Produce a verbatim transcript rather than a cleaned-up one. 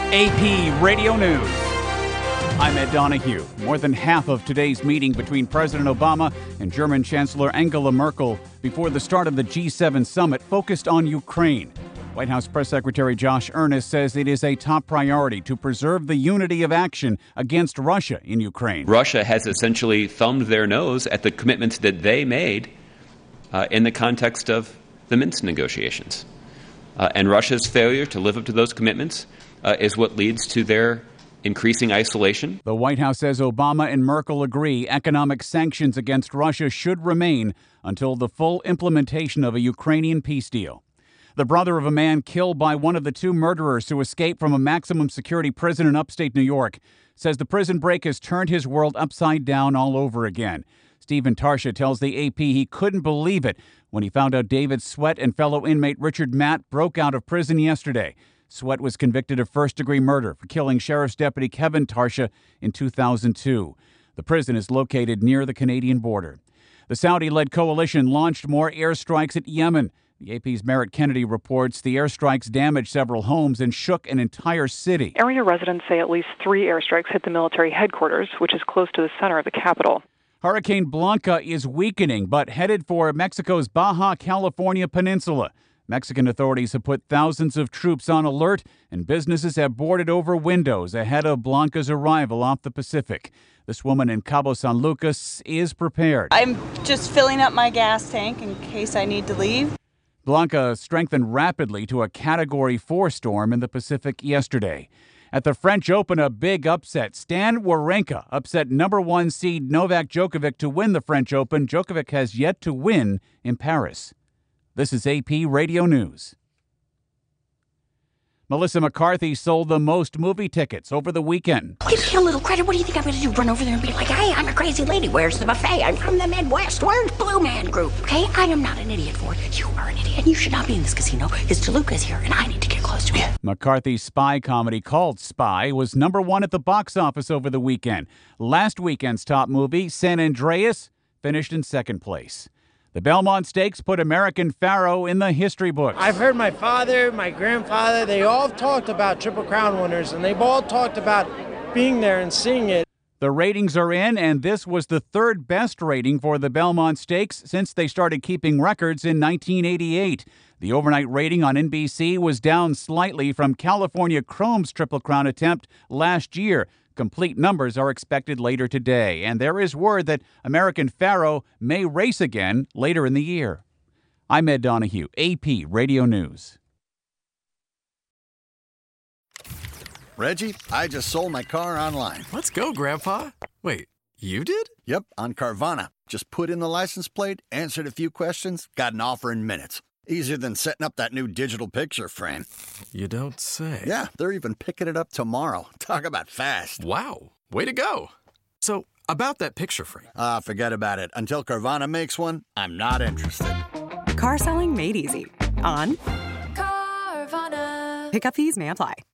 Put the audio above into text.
A P Radio News. I'm Ed Donahue. More than half of today's meeting between President Obama and German Chancellor Angela Merkel before the start of the G seven summit focused on Ukraine. White House Press Secretary Josh Earnest says it is a top priority to preserve the unity of action against Russia in Ukraine. Russia has essentially thumbed their nose at the commitments that they made uh, in the context of the Minsk negotiations. Uh, and Russia's failure to live up to those commitments uh, is what leads to their increasing isolation. The White House says Obama and Merkel agree economic sanctions against Russia should remain until the full implementation of a Ukrainian peace deal. The brother of a man killed by one of the two murderers who escaped from a maximum security prison in upstate New York says the prison break has turned his world upside down all over again. Stephen Tarsha tells the A P he couldn't believe it when he found out David Sweat and fellow inmate Richard Matt broke out of prison yesterday. Sweat was convicted of first-degree murder for killing Sheriff's Deputy Kevin Tarsha in two thousand two. The prison is located near the Canadian border. The Saudi-led coalition launched more airstrikes at Yemen. The A P's Merritt Kennedy reports the airstrikes damaged several homes and shook an entire city. Area residents say at least three airstrikes hit the military headquarters, which is close to the center of the capital. Hurricane Blanca is weakening, but headed for Mexico's Baja California peninsula. Mexican authorities have put thousands of troops on alert, and businesses have boarded over windows ahead of Blanca's arrival off the Pacific. This woman in Cabo San Lucas is prepared. I'm just filling up my gas tank in case I need to leave. Blanca strengthened rapidly to a Category four storm in the Pacific yesterday. At the French Open, a big upset. Stan Wawrinka upset number one seed Novak Djokovic to win the French Open. Djokovic has yet to win in Paris. This is A P Radio News. Melissa McCarthy sold the most movie tickets over the weekend. Give me a little credit. What do you think I'm going to do? Run over there and be like, hey, I'm a crazy lady. Where's the buffet? I'm from the Midwest. Where's Blue Man Group? Okay, I am not an idiot for it. You are an idiot. You should not be in this casino. His DeLuca is here, and I need to get close to him. McCarthy's spy comedy called Spy was number one at the box office over the weekend. Last weekend's top movie, San Andreas, finished in second place. The Belmont Stakes put American Pharoah in the history books. I've heard my father, my grandfather, they all talked about Triple Crown winners, and they've all talked about being there and seeing it. The ratings are in, and this was the third best rating for the Belmont Stakes since they started keeping records in nineteen eighty-eight. The overnight rating on N B C was down slightly from California Chrome's Triple Crown attempt last year. Complete numbers are expected later today, and there is word that American Pharoah may race again later in the year. I'm Ed Donahue, A P Radio News. Reggie, I just sold my car online. Let's go, Grandpa. Wait, you did? Yep, on Carvana. Just put in the license plate, answered a few questions, got an offer in minutes. Easier than setting up that new digital picture frame. You don't say. Yeah, they're even picking it up tomorrow. Talk about fast. Wow, way to go. So, about that picture frame. Ah, uh, forget about it. Until Carvana makes one, I'm not interested. Car selling made easy. On Carvana. Pickup fees may apply.